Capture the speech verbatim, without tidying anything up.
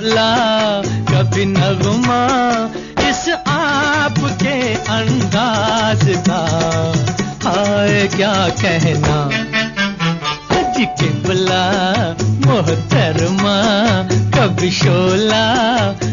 शोला कभी नगमा इस आपके अंदाज का, हाय क्या कहना जी के बुला मोहतरमा, कभी शोला